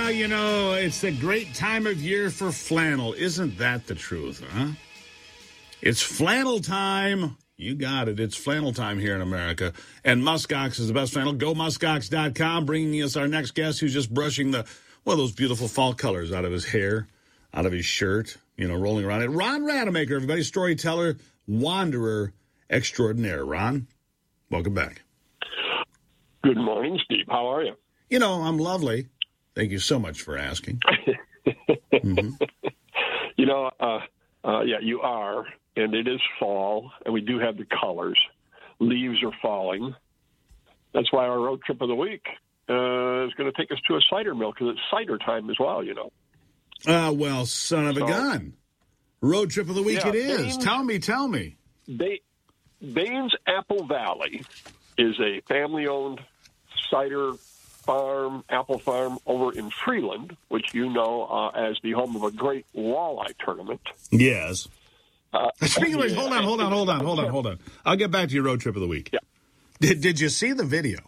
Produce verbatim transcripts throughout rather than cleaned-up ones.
Well, you know, it's a great time of year for flannel. Isn't that the truth, huh? It's flannel time. You got it. It's flannel time here in America. And Muskox is the best flannel. Go muskox dot com, bringing us our next guest who's just brushing the, well, those beautiful fall colors out of his hair, out of his shirt, you know, rolling around it. Ron Rademacher, everybody, storyteller, wanderer extraordinaire. Ron, welcome back. Good morning, Steve. How are you? You know, I'm lovely. Thank you so much for asking. mm-hmm. You know, uh, uh, yeah, you are. And it is fall, and we do have the colors. Leaves are falling. That's why our road trip of the week uh, is going to take us to a cider mill, because it's cider time as well, you know. Uh, well, son of a so, gun. Road trip of the week yeah, it is. Baines, tell me, tell me. Ba- Baines Apple Valley is a family-owned cider farm, apple farm over in Freeland, which you know uh, as the home of a great walleye tournament. Yes. Uh, Speaking of which, yeah, hold on, hold on, hold on, hold on, hold on. I'll get back to your road trip of the week. Yeah. Did Did you see the video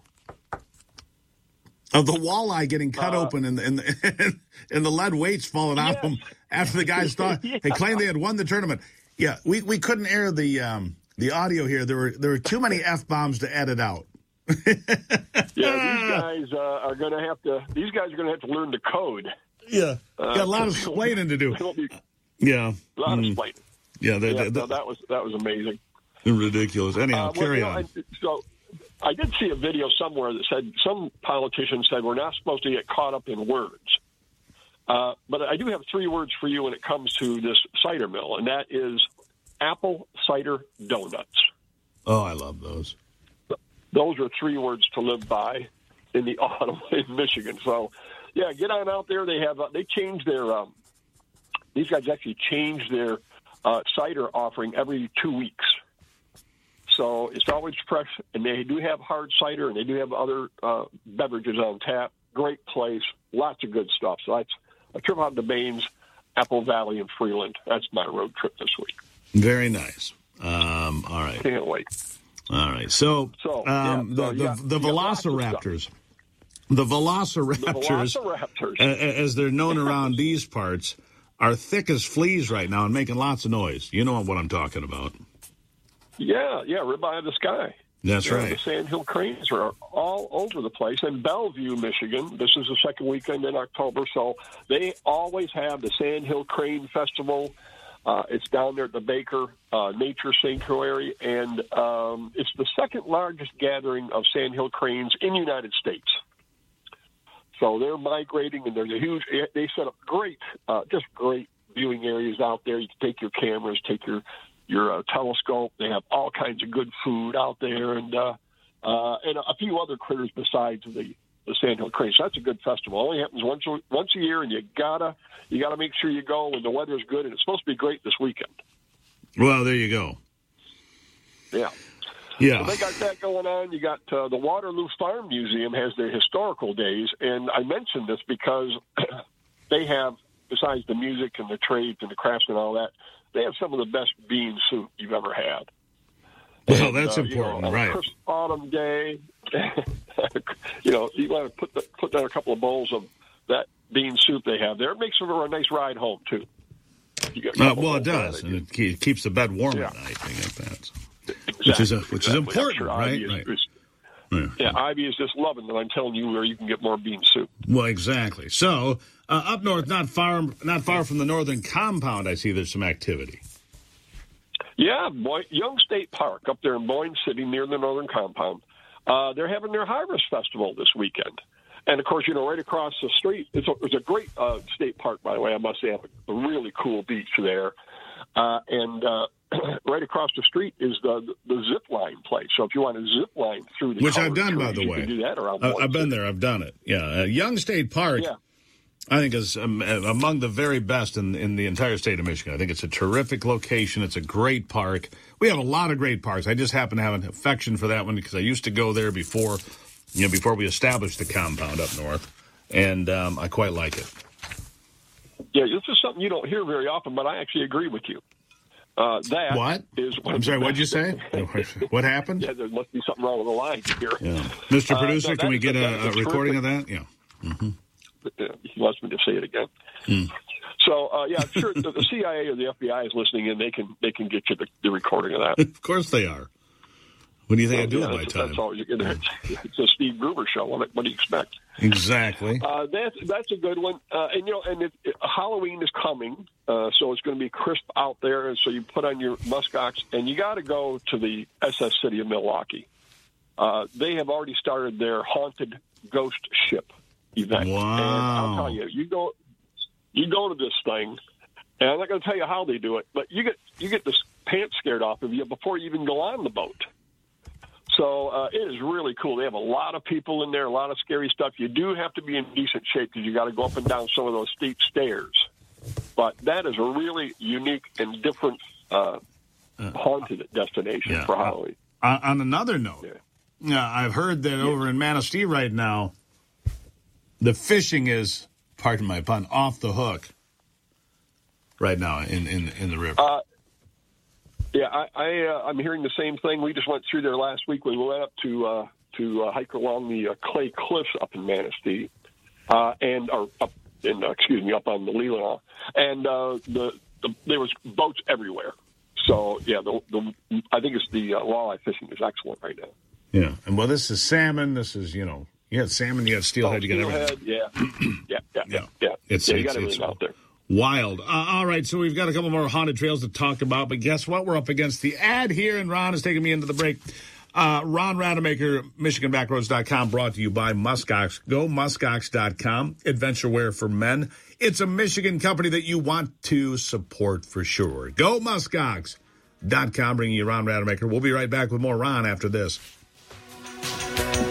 of the walleye getting cut uh, open and the, and, the, and the lead weights falling out of yes. them after the guys thought yeah. they claimed they had won the tournament? Yeah, we, we couldn't air the um, the audio here. There were there were too many F bombs to edit out. yeah, these guys uh, are going to have to. These guys are going to have to learn the code. Yeah, uh, got a lot of explaining to do. Be, yeah, a lot mm. of explaining. Yeah, they, yeah they, they, so that was that was amazing. Ridiculous. Anyhow, uh, carry well, you know, on. I, so I did see a video somewhere that said some politicians said we're not supposed to get caught up in words. Uh, but I do have three words for you when it comes to this cider mill, and that is apple cider donuts. Oh, I love those. Those are three words to live by in the autumn in Michigan. So, yeah, get on out there. They have uh, they changed their um, these guys actually changed their uh, cider offering every two weeks. So it's always fresh, and they do have hard cider, and they do have other uh, beverages on tap. Great place, lots of good stuff. So that's a trip out to Baines, Apple Valley, and Freeland. That's my road trip this week. Very nice. Um, all right. Can't wait. All right. So, so um, yeah, the, so the, got, the Velociraptors, the Velociraptors, the Velociraptors, as they're known around these parts, are thick as fleas right now and making lots of noise. You know what I'm talking about. Yeah, yeah, ribeye of the sky. That's you know, right. The sandhill cranes are all over the place. In Bellevue, Michigan, this is the second weekend in October, so they always have the Sandhill Crane Festival. Uh, it's down there at the Baker uh, Nature Sanctuary, and um, it's the second largest gathering of sandhill cranes in the United States. So they're migrating, and there's a huge. They set up great, uh, just great viewing areas out there. You can take your cameras, take your your uh, telescope. They have all kinds of good food out there, and uh, uh, and a few other critters besides the the Sandhill Cranes. So that's a good festival. It only happens once a, once a year, and you gotta you gotta make sure you go when the weather's good. And it's supposed to be great this weekend. Well, there you go. Yeah. Yeah. So they got that going on. You got uh, the Waterloo Farm Museum has their historical days, and I mentioned this because they have, besides the music and the trades and the crafts and all that, they have some of the best bean soup you've ever had. Well, and, that's uh, important, you know, right? Crisp autumn day, you know, you want to put the, put down a couple of bowls of that bean soup they have there. It makes for a nice ride home too. Uh, well, it does, and it keep, keeps the bed warm yeah. at night. Thing like that, so. Exactly, which is a, which exactly. is important, sure right? Ivy is, right. is, yeah. yeah, Ivy is just loving that I'm telling you where you can get more bean soup. Well, exactly. So uh, up north, not far, not far from the northern compound, I see there's some activity. Yeah, Boy, Young State Park up there in Boyne City near the northern compound. Uh, they're having their Harvest Festival this weekend. And, of course, you know, right across the street, it's a, it's a great uh, state park, by the way. I must say, have a really cool beach there. Uh, and uh, right across the street is the the zip line place. So if you want to zip line through the Which I've done, trees, by the you way. can do that around uh, Boyne I've been City. there. I've done it. Yeah. Uh, Young State Park, Yeah. I think, is um, among the very best in, in the entire state of Michigan. I think it's a terrific location. It's a great park. We have a lot of great parks. I just happen to have an affection for that one because I used to go there before, you know, before we established the compound up north, and um, I quite like it. Yeah, this is something you don't hear very often, but I actually agree with you. Uh, that what? is one I'm sorry, what what'd you say? What happened? Yeah, there must be something wrong with the line here. Yeah. Mister Uh, Producer, no, can we that- get that a, is a recording terrific. of that? Yeah. Mm-hmm. he wants me to say it again. Hmm. So, uh, yeah, I'm sure the, the C I A or the F B I is listening, and they can they can get you the, the recording of that. Of course they are. What do you think so, I do yeah, with my that's, time? That's all you're gonna, it's a Steve Gruber show. What, what do you expect? Exactly. Uh, that's that's a good one. Uh, and you know, and it, it, Halloween is coming, uh, so it's going to be crisp out there. And so you put on your muskox, and you got to go to the S S City of Milwaukee. Uh, they have already started their haunted ghost ship event. Wow! And I'll tell you, you go, you go to this thing, and I'm not going to tell you how they do it, but you get you get this pants scared off of you before you even go on the boat. So uh, it is really cool. They have a lot of people in there, a lot of scary stuff. You do have to be in decent shape because you got to go up and down some of those steep stairs. But that is a really unique and different uh, uh, haunted destination yeah. for Halloween. Uh, on another note, yeah. Yeah, I've heard that over in Manistee right now, the fishing is, pardon my pun, off the hook right now in, in, in the river. Uh, yeah, I, I, uh, I'm hearing the same thing. We just went through there last week. We went up to uh, to uh, hike along the uh, Clay Cliffs up in Manistee, uh, and or up in, uh, excuse me, up on the Leelanau, and uh, the, the there was boats everywhere. So yeah, the, the I think it's the uh, walleye fishing is excellent right now. Yeah, and well, this is salmon. This is, you know, you got salmon, you got steelhead, oh, you got steelhead, everything. Yeah, yeah, yeah, yeah, yeah. It's, yeah, it's, you got it's, everything out there. Wild. Uh, all right, so we've got a couple more haunted trails to talk about, but guess what? We're up against the ad here, and Ron is taking me into the break. Uh, Ron Rademacher, Michigan Backroads dot com, brought to you by Muskox. Go Muskox dot com, adventure wear for men. It's a Michigan company that you want to support for sure. Go Muskox dot com, bringing you Ron Rademacher. We'll be right back with more Ron after this.